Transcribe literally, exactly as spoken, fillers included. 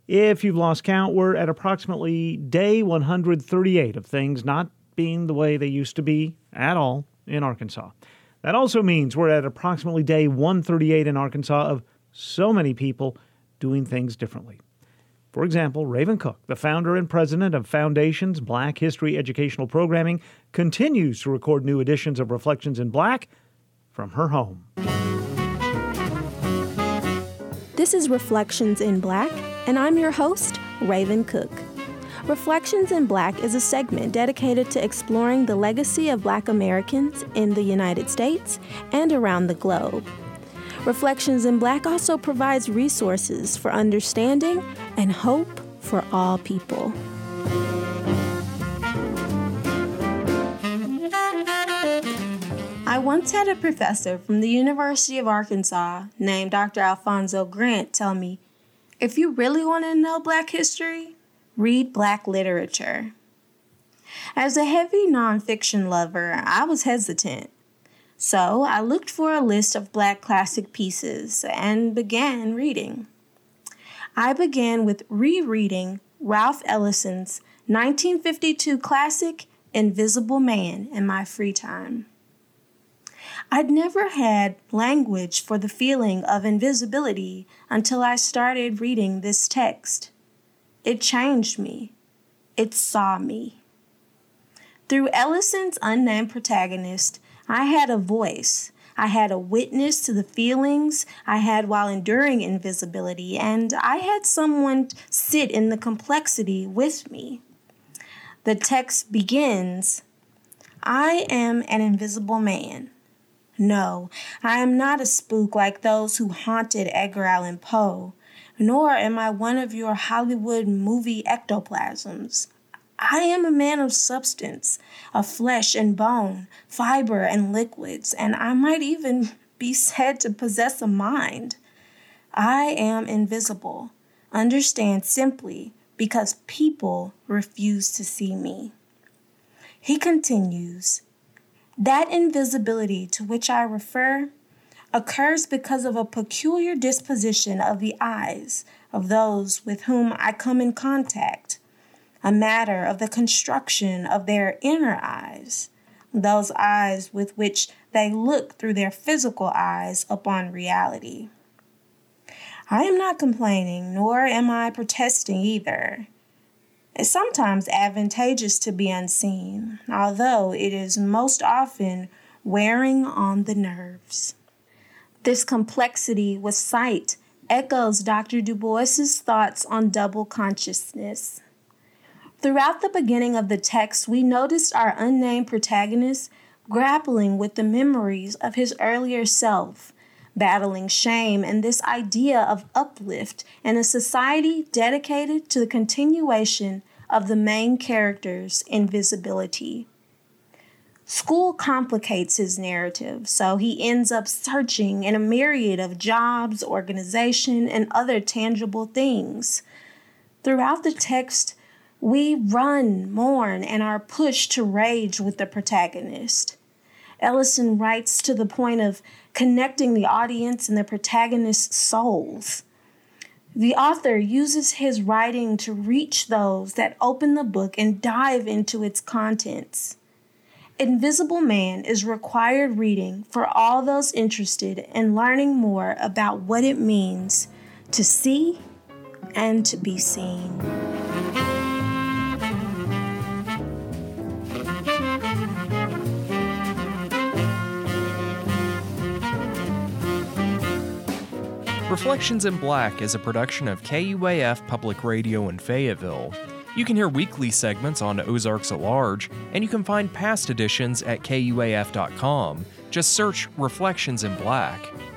If you've lost count, we're at approximately day one hundred thirty-eight of things not being the way they used to be at all in Arkansas. That also means we're at approximately day one hundred thirty-eight in Arkansas of so many people doing things differently. For example, Raven Cook, the founder and president of Foundation's Black History Educational Programming, continues to record new editions of Reflections in Black from her home. This is Reflections in Black, and I'm your host, Raven Cook. Reflections in Black is a segment dedicated to exploring the legacy of Black Americans in the United States and around the globe. Reflections in Black also provides resources for understanding and hope for all people. I once had a professor from the University of Arkansas named Doctor Alfonso Grant tell me, if you really want to know Black history, read Black literature. As a heavy nonfiction lover, I was hesitant. So I looked for a list of Black classic pieces and began reading. I began with rereading Ralph Ellison's nineteen fifty-two classic, Invisible Man, in my free time. I'd never had language for the feeling of invisibility until I started reading this text. It changed me. It saw me. Through Ellison's unnamed protagonist, I had a voice. I had a witness to the feelings I had while enduring invisibility, and I had someone sit in the complexity with me. The text begins, I am an invisible man. No, I am not a spook like those who haunted Edgar Allan Poe, nor am I one of your Hollywood movie ectoplasms. I am a man of substance, of flesh and bone, fiber and liquids, and I might even be said to possess a mind. I am invisible. Understand simply because people refuse to see me. He continues, that invisibility to which I refer occurs because of a peculiar disposition of the eyes of those with whom I come in contact. A matter of the construction of their inner eyes, those eyes with which they look through their physical eyes upon reality. I am not complaining, nor am I protesting either. It's sometimes advantageous to be unseen, although it is most often wearing on the nerves. This complexity with sight echoes Doctor Du Bois's thoughts on double consciousness. Throughout the beginning of the text, we noticed our unnamed protagonist grappling with the memories of his earlier self, battling shame and this idea of uplift in a society dedicated to the continuation of the main character's invisibility. School complicates his narrative, so he ends up searching in a myriad of jobs, organization, and other tangible things. Throughout the text, we run, mourn, and are pushed to rage with the protagonist. Ellison writes to the point of connecting the audience and the protagonist's souls. The author uses his writing to reach those that open the book and dive into its contents. Invisible Man is required reading for all those interested in learning more about what it means to see and to be seen. Reflections in Black is a production of K U A F Public Radio in Fayetteville. You can hear weekly segments on Ozarks at Large, and you can find past editions at K U A F dot com. Just search Reflections in Black.